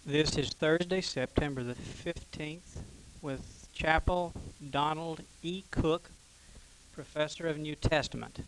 This is Thursday, September the 15th, with Chapel Donald E. Cook, Professor of New Testament.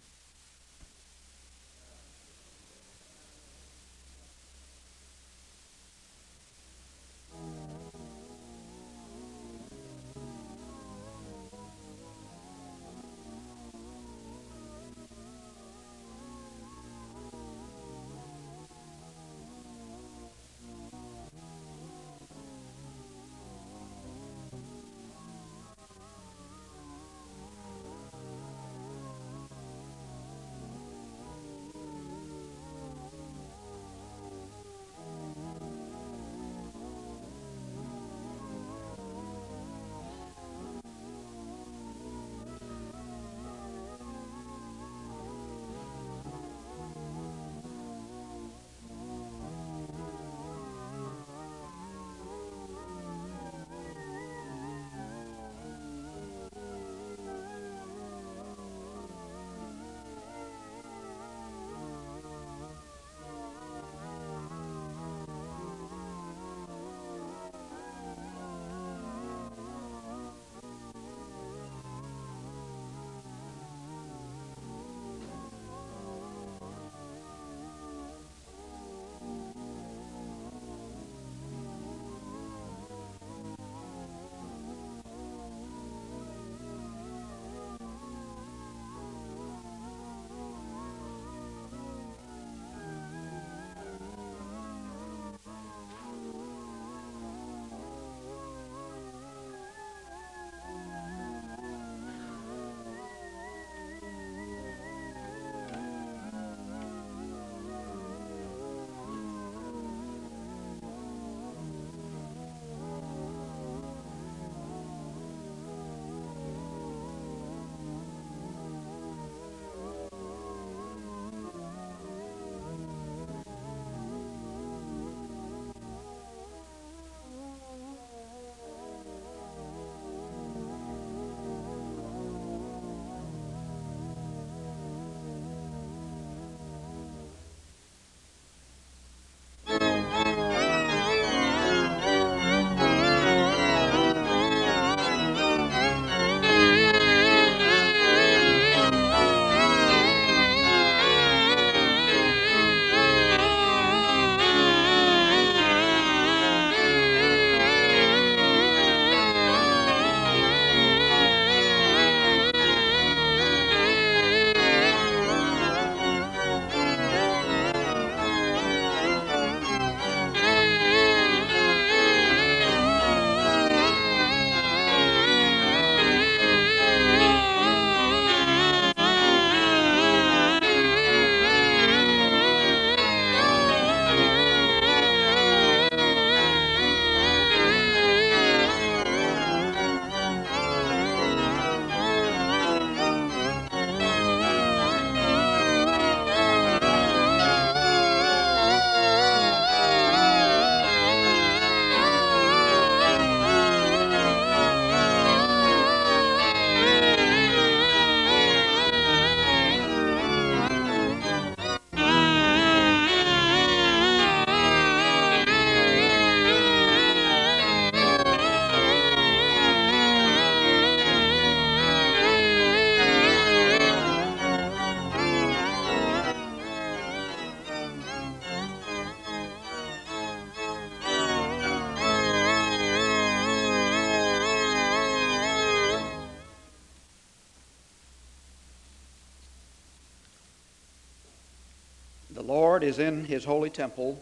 The Lord is in his holy temple.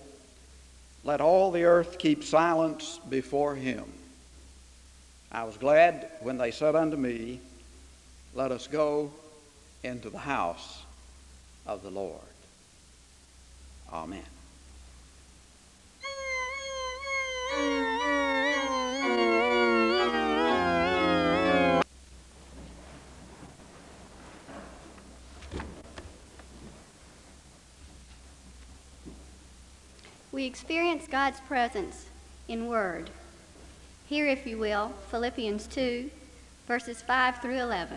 Let all the earth keep silence before him. I was glad when they said unto me, let us go into the house of the Lord. Amen. We experience God's presence in Word. Here, if you will, Philippians 2, verses 5 through 11.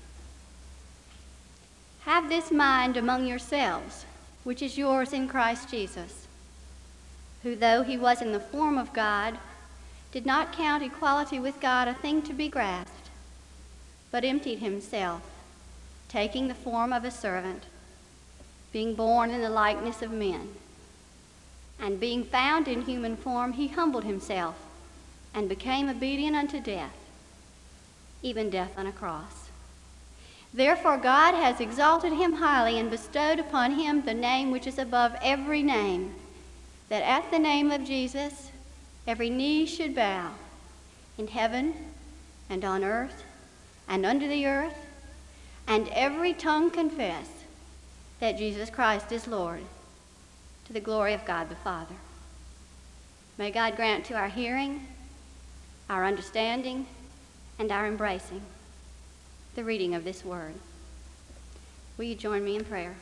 Have this mind among yourselves, which is yours in Christ Jesus, who, though he was in the form of God, did not count equality with God a thing to be grasped, but emptied himself, taking the form of a servant, being born in the likeness of men. And being found in human form, he humbled himself and became obedient unto death, even death on a cross. Therefore God has exalted him highly and bestowed upon him the name which is above every name, that at the name of Jesus every knee should bow, in heaven and on earth and under the earth, and every tongue confess that Jesus Christ is Lord, to the glory of God the Father. May God grant to our hearing, our understanding, and our embracing the reading of this word. Will you join me in prayer?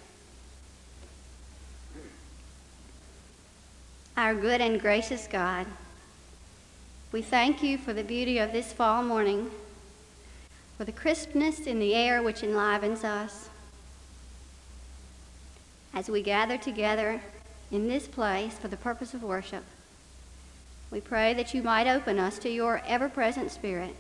Our good and gracious God, we thank you for the beauty of this fall morning, for the crispness in the air which enlivens us. As we gather together in this place for the purpose of worship, we pray that you might open us to your ever-present Spirit,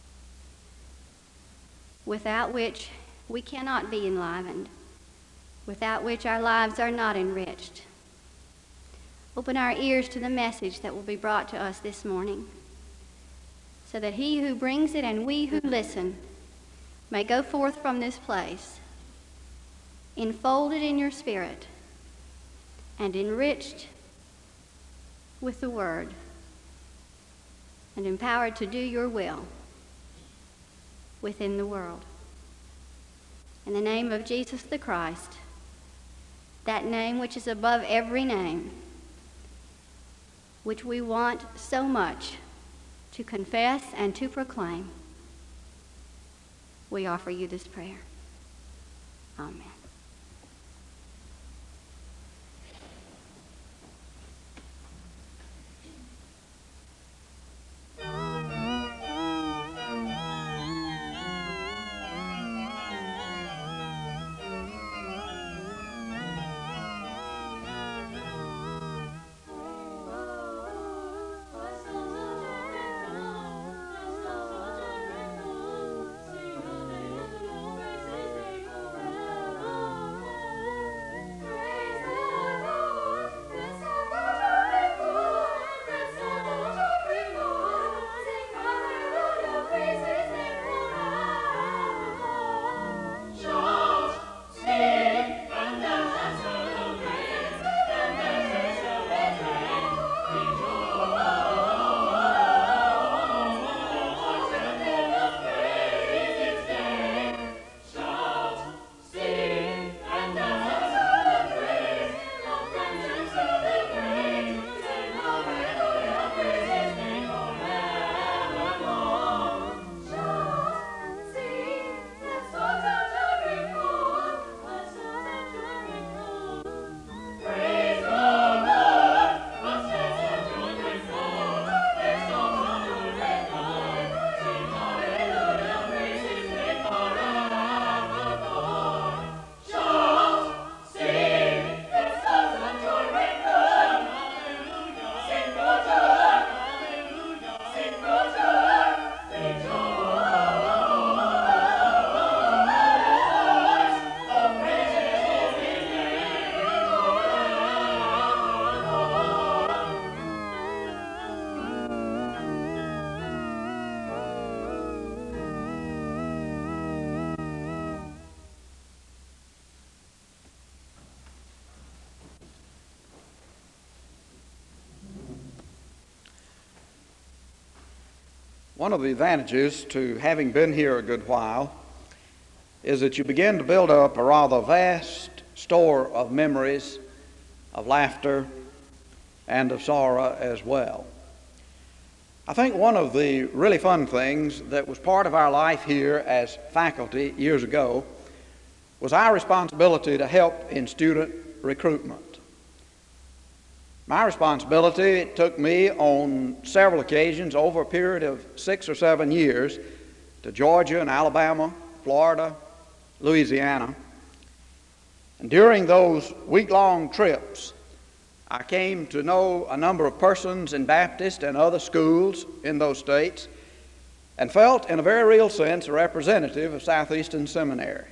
without which we cannot be enlivened, without which our lives are not enriched. Open our ears to the message that will be brought to us this morning, so that he who brings it and we who listen may go forth from this place, enfolded in your Spirit and enriched with the word, and empowered to do your will within the world. In the name of Jesus the Christ, that name which is above every name, which we want so much to confess and to proclaim, we offer you this prayer. Amen. One of the advantages to having been here a good while is that you begin to build up a rather vast store of memories, of laughter, and of sorrow as well. I think one of the really fun things that was part of our life here as faculty years ago was our responsibility to help in student recruitment. My responsibility, it took me on several occasions over a period of 6 or 7 years to Georgia and Alabama, Florida, Louisiana. And during those week-long trips, I came to know a number of persons in Baptist and other schools in those states and felt in a very real sense a representative of Southeastern Seminary.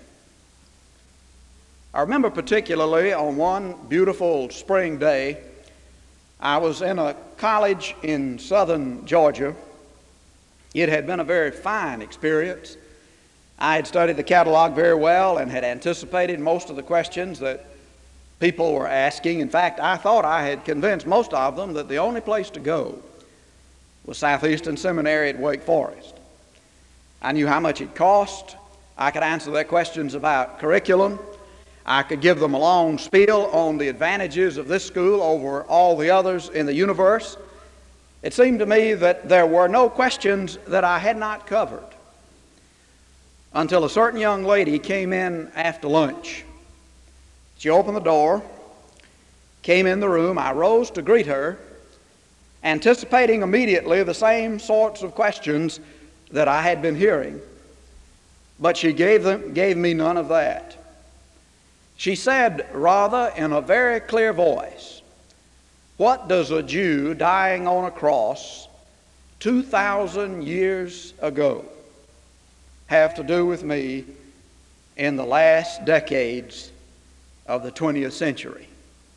I remember particularly on one beautiful spring day, I was in a college in southern Georgia. It had been a very fine experience. I had studied the catalog very well and had anticipated most of the questions that people were asking. In fact, I thought I had convinced most of them that the only place to go was Southeastern Seminary at Wake Forest. I knew how much it cost. I could answer their questions about curriculum. I could give them a long spiel on the advantages of this school over all the others in the universe. It seemed to me that there were no questions that I had not covered until a certain young lady came in after lunch. She opened the door, came in the room. I rose to greet her, anticipating immediately the same sorts of questions that I had been hearing, but she gave me none of that. She said, rather in a very clear voice, "What does a Jew dying on a cross 2,000 years ago have to do with me in the last decades of the 20th century?"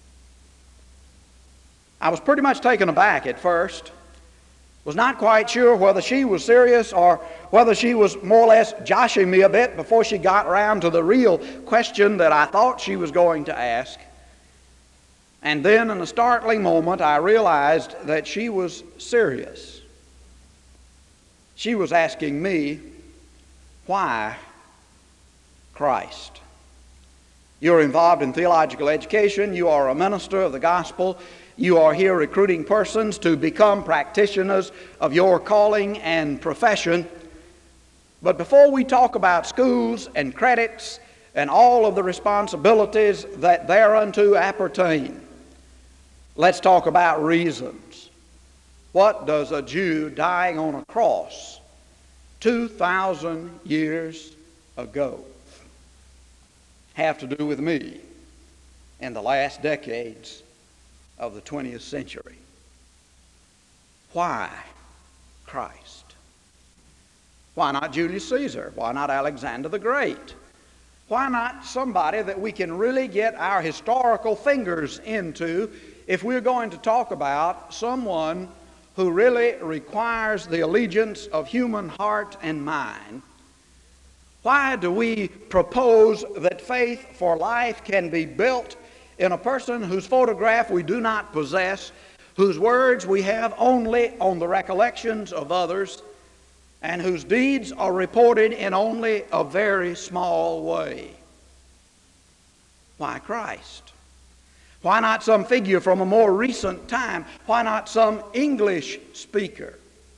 I was pretty much taken aback at first. Was not quite sure whether she was serious or whether she was more or less joshing me a bit before she got around to the real question that I thought she was going to ask. And then in a startling moment, I realized that she was serious. She was asking me, why Christ? You're involved in theological education. You are a minister of the gospel. You are here recruiting persons to become practitioners of your calling and profession. But before we talk about schools and credits and all of the responsibilities that thereunto appertain, let's talk about reasons. What does a Jew dying on a cross 2,000 years ago have to do with me in the last decades of the 20th century? Why Christ? Why not Julius Caesar? Why not Alexander the Great? Why not somebody that we can really get our historical fingers into if we're going to talk about someone who really requires the allegiance of human heart and mind? Why do we propose that faith for life can be built in a person whose photograph we do not possess, whose words we have only on the recollections of others, and whose deeds are reported in only a very small way? Why Christ? Why not some figure from a more recent time? Why not some English speaker?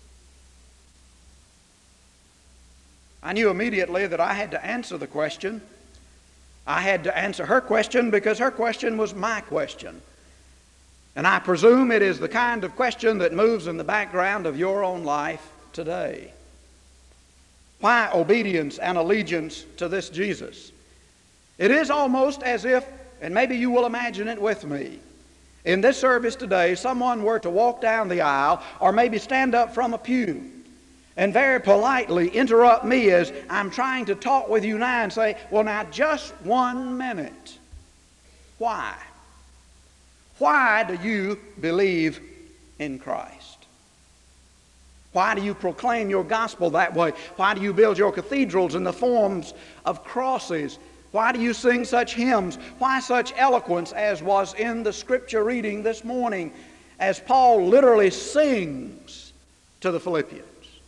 I knew immediately that I had to answer the question. I had to answer her question because her question was my question. And I presume it is the kind of question that moves in the background of your own life today. Why obedience and allegiance to this Jesus? It is almost as if, and maybe you will imagine it with me, in this service today, someone were to walk down the aisle or maybe stand up from a pew and very politely interrupt me as I'm trying to talk with you now and say, well, now just 1 minute. Why? Why do you believe in Christ? Why do you proclaim your gospel that way? Why do you build your cathedrals in the forms of crosses? Why do you sing such hymns? Why such eloquence as was in the scripture reading this morning as Paul literally sings to the Philippians?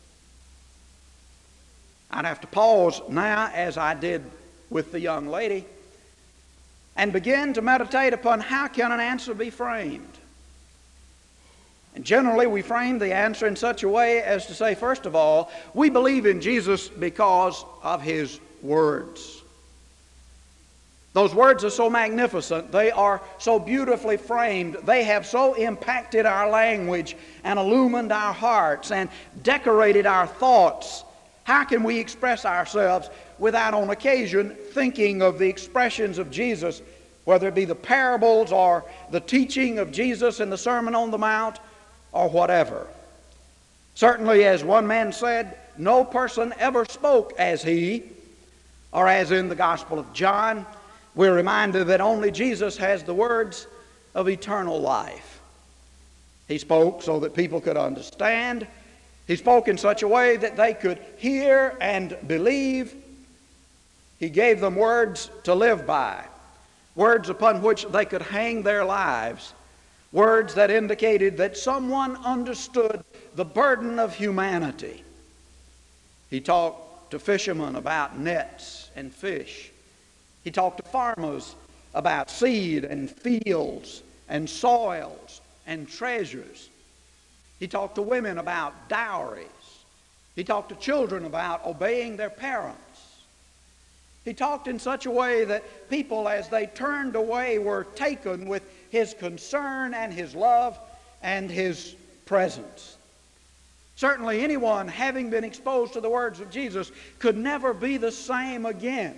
I'd have to pause now, as I did with the young lady, and begin to meditate upon how can an answer be framed. And generally we frame the answer in such a way as to say, first of all, we believe in Jesus because of His words. Those words are so magnificent. They are so beautifully framed. They have so impacted our language and illumined our hearts and decorated our thoughts. How can we express ourselves without on occasion thinking of the expressions of Jesus whether it be the parables or the teaching of Jesus in the Sermon on the Mount or whatever. Certainly, as one man said, no person ever spoke as he, or as in the Gospel of John. We're reminded that only Jesus has the words of eternal life. He spoke so that people could understand. He spoke in such a way that they could hear and believe. He gave them words to live by, words upon which they could hang their lives, words that indicated that someone understood the burden of humanity. He talked to fishermen about nets and fish. He talked to farmers about seed and fields and soils and treasures. He talked to women about dowries. He talked to children about obeying their parents. He talked in such a way that people, as they turned away, were taken with his concern and his love and his presence. Certainly anyone having been exposed to the words of Jesus could never be the same again.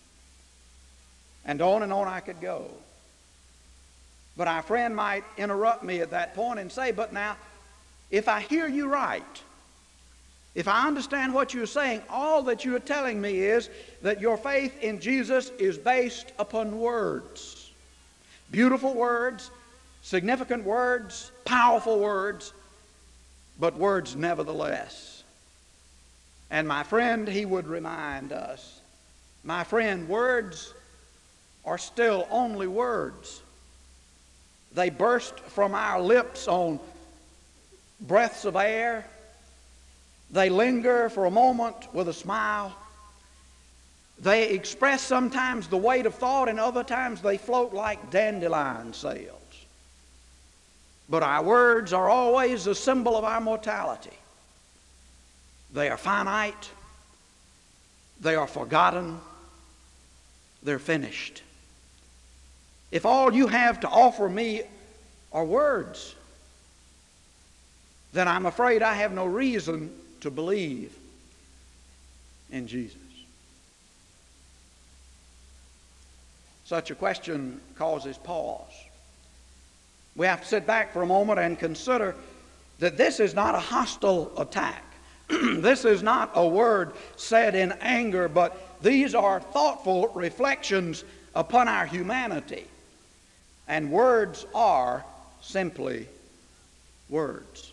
And on I could go. But our friend might interrupt me at that point and say, but now, if I hear you right, if I understand what you're saying, all that you're telling me is that your faith in Jesus is based upon words. Beautiful words, significant words, powerful words, but words nevertheless. And my friend, he would remind us, my friend, words are still only words. They burst from our lips on breaths of air. They linger for a moment with a smile. They express sometimes the weight of thought, and other times they float like dandelion sails. But our words are always a symbol of our mortality. They are finite. They are forgotten. They're finished. If all you have to offer me are words, then I'm afraid I have no reason to believe in Jesus. Such a question causes pause. We have to sit back for a moment and consider that this is not a hostile attack. This is not a word said in anger, but these are thoughtful reflections upon our humanity. And words are simply words.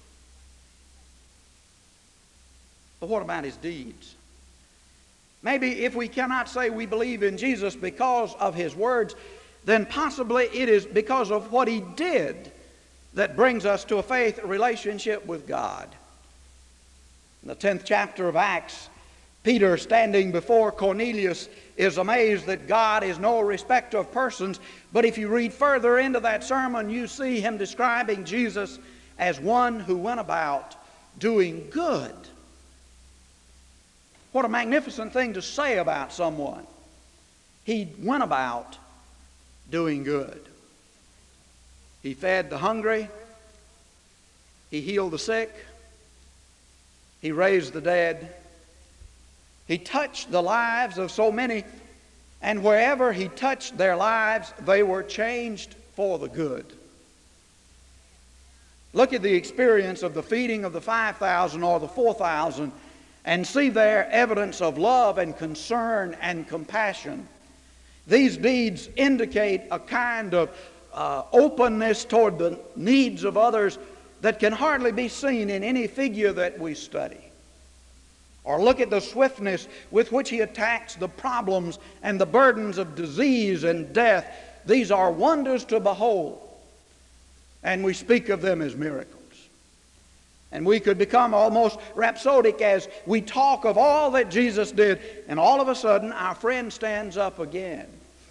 But what about his deeds? Maybe if we cannot say we believe in Jesus because of his words, then possibly it is because of what he did that brings us to a faith relationship with God. In the 10th chapter of Acts, Peter, standing before Cornelius, is amazed that God is no respecter of persons. But if you read further into that sermon, you see him describing Jesus as one who went about doing good. What a magnificent thing to say about someone. He went about doing good. He fed the hungry. He healed the sick. He raised the dead. He touched the lives of so many, and wherever he touched their lives, they were changed for the good. Look at the experience of the feeding of the 5,000 or the 4,000 and see there evidence of love and concern and compassion. These deeds indicate a kind of openness toward the needs of others that can hardly be seen in any figure that we study. Or look at the swiftness with which he attacks the problems and the burdens of disease and death. These are wonders to behold, and we speak of them as miracles. And we could become almost rhapsodic as we talk of all that Jesus did, and all of a sudden our friend stands up again.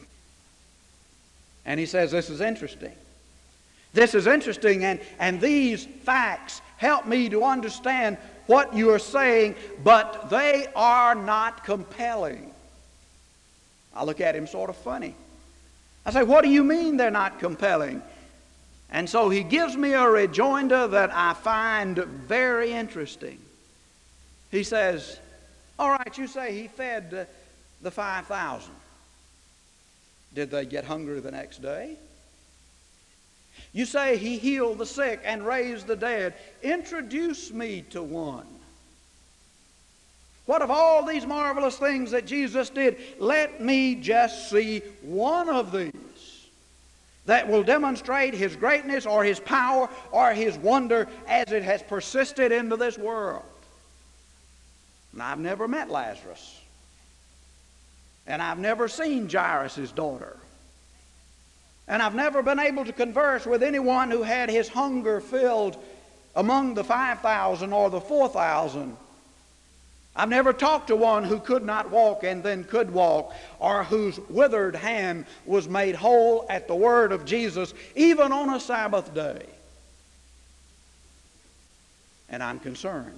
And he says, this is interesting. This is interesting, and these facts help me to understand what you are saying, but they are not compelling. I look at him sort of funny. I say, what do you mean they're not compelling? And so he gives me a rejoinder that I find very interesting. He says, all right, you say he fed the 5,000. Did they get hungry the next day? You say He healed the sick and raised the dead. Introduce me to one. What of all these marvelous things that Jesus did? Let me just see one of these that will demonstrate His greatness or His power or His wonder as it has persisted into this world. And I've never met Lazarus. And I've never seen Jairus' daughter. And I've never been able to converse with anyone who had his hunger filled among the 5,000 or the 4,000. I've never talked to one who could not walk and then could walk, or whose withered hand was made whole at the word of Jesus, even on a Sabbath day. And I'm concerned.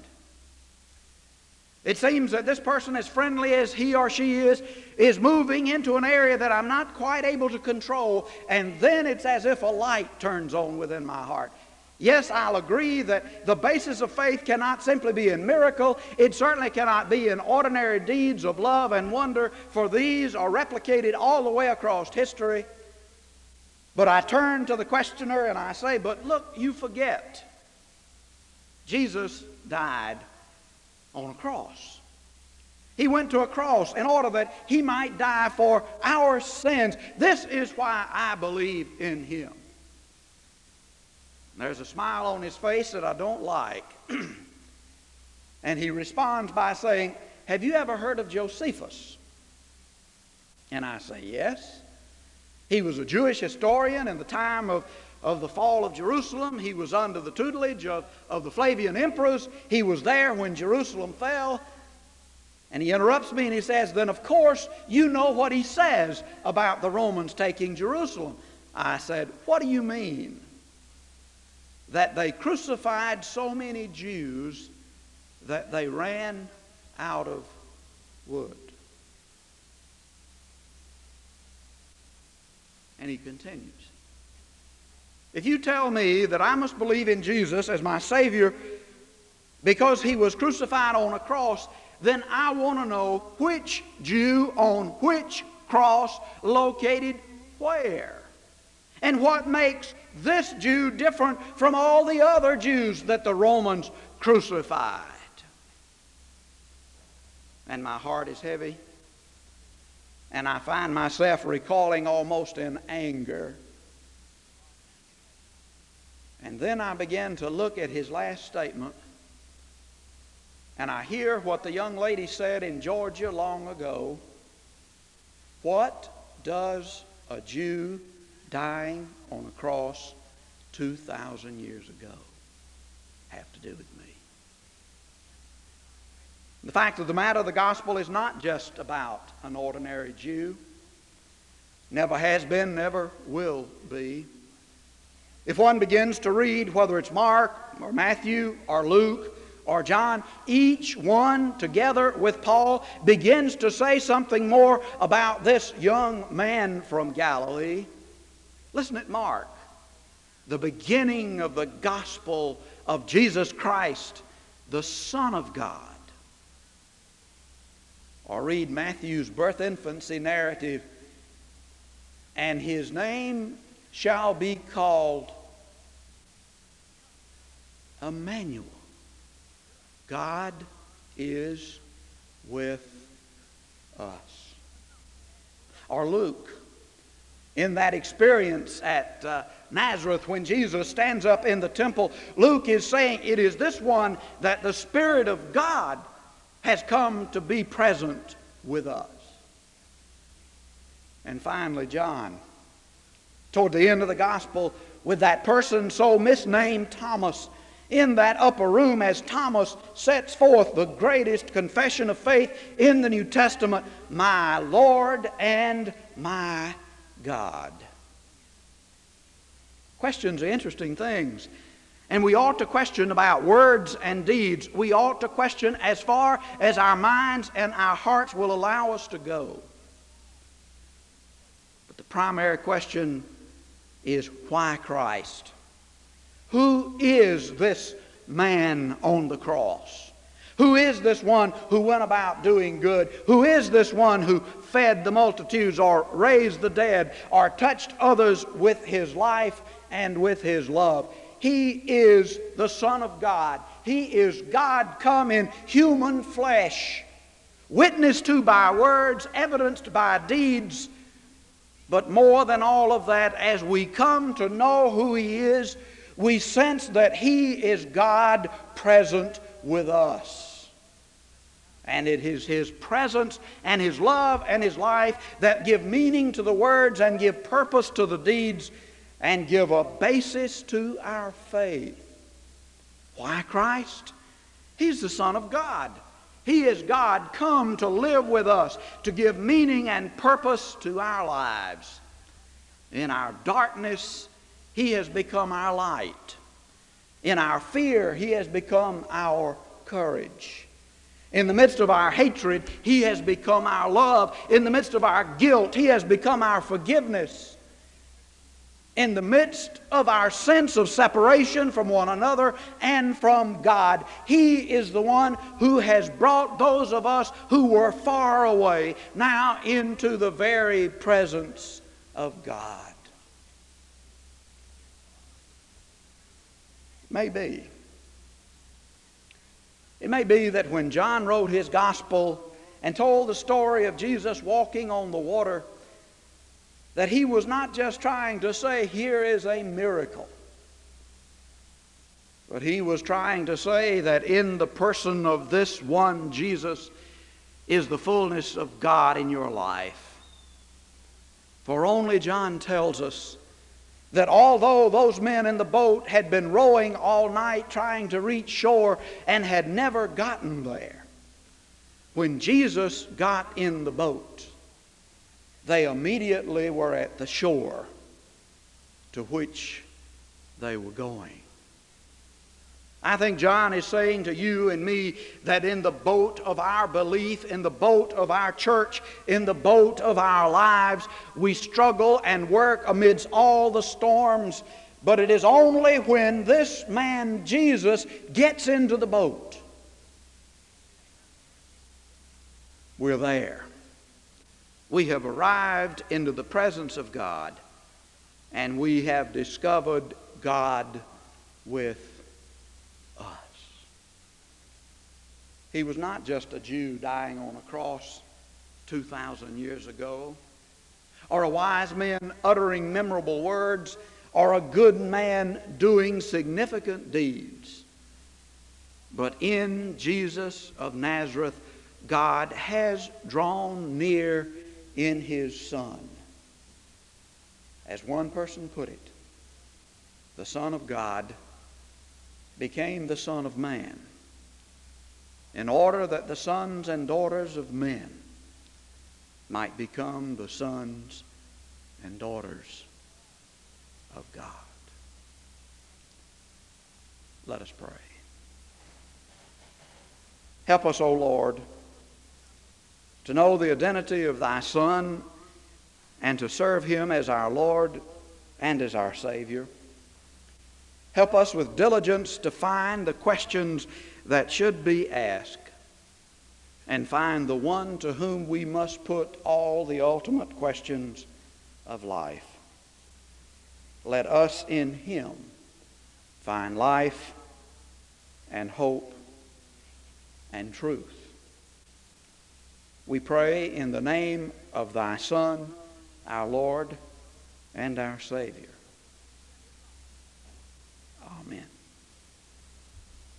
It seems that this person, as friendly as he or she is moving into an area that I'm not quite able to control, and then it's as if a light turns on within my heart. Yes, I'll agree that the basis of faith cannot simply be in miracle. It certainly cannot be in ordinary deeds of love and wonder, for these are replicated all the way across history. But I turn to the questioner and I say, but look, you forget. Jesus died on a cross. He went to a cross in order that He might die for our sins. This is why I believe in Him. There's a smile on his face that I don't like. And he responds by saying, have you ever heard of Josephus? And I say, yes. He was a Jewish historian in the time of the fall of Jerusalem. He was under the tutelage of the Flavian emperors. He was there when Jerusalem fell. And he interrupts me and he says, then of course you know what he says about the Romans taking Jerusalem. I said, what do you mean? That they crucified so many Jews that they ran out of wood. And he continues. If you tell me that I must believe in Jesus as my Savior because He was crucified on a cross, then I want to know which Jew on which cross located where. And what makes this Jew different from all the other Jews that the Romans crucified. And my heart is heavy. And I find myself recalling almost in anger. And then I begin to look at his last statement. And I hear what the young lady said in Georgia long ago. What does a Jew dying on a cross 2,000 years ago have to do with me? The fact of the matter, the gospel is not just about an ordinary Jew. Never has been, never will be. If one begins to read, whether it's Mark or Matthew or Luke or John, each one together with Paul begins to say something more about this young man from Galilee. Listen at Mark, the beginning of the gospel of Jesus Christ, the Son of God. Or read Matthew's birth infancy narrative. And His name shall be called Emmanuel. God is with us. Or Luke, in that experience at Nazareth when Jesus stands up in the temple, Luke is saying it is this one that the Spirit of God has come to be present with us. And finally, John, toward the end of the gospel, with that person so misnamed Thomas, in that upper room as Thomas sets forth the greatest confession of faith in the New Testament, my Lord and my God. Questions are interesting things. And we ought to question about words and deeds. We ought to question as far as our minds and our hearts will allow us to go. But the primary question is, why Christ? Who is this man on the cross? Who is this one who went about doing good? Who is this one who fed the multitudes or raised the dead or touched others with his life and with his love? He is the Son of God. He is God come in human flesh, witnessed to by words, evidenced by deeds. But more than all of that, as we come to know who He is, we sense that He is God present with us. And it is His presence and His love and His life that give meaning to the words and give purpose to the deeds and give a basis to our faith. Why Christ? He's the Son of God. He is God come to live with us, to give meaning and purpose to our lives. In our darkness, He has become our light. In our fear, He has become our courage. In the midst of our hatred, He has become our love. In the midst of our guilt, He has become our forgiveness. In the midst of our sense of separation from one another and from God, He is the one who has brought those of us who were far away now into the very presence of God. It may be that when John wrote his gospel and told the story of Jesus walking on the water, that he was not just trying to say, here is a miracle, but he was trying to say that in the person of this one Jesus is the fullness of God in your life. For only John tells us that although those men in the boat had been rowing all night trying to reach shore and had never gotten there, when Jesus got in the boat, they immediately were at the shore to which they were going. I think John is saying to you and me that in the boat of our belief, in the boat of our church, in the boat of our lives, we struggle and work amidst all the storms, but it is only when this man Jesus gets into the boat we're there. We have arrived into the presence of God, and we have discovered God with us. He was not just a Jew dying on a cross 2,000 years ago, or a wise man uttering memorable words, or a good man doing significant deeds. But in Jesus of Nazareth, God has drawn near in His Son. As one person put it, the Son of God became the Son of Man in order that the sons and daughters of men might become the sons and daughters of God. Let us pray. Help us, O Lord, to know the identity of Thy Son and to serve Him as our Lord and as our Savior. Help us with diligence to find the questions that should be asked and find the one to whom we must put all the ultimate questions of life. Let us in Him find life and hope and truth. We pray in the name of Thy Son, our Lord and our Savior. Amen.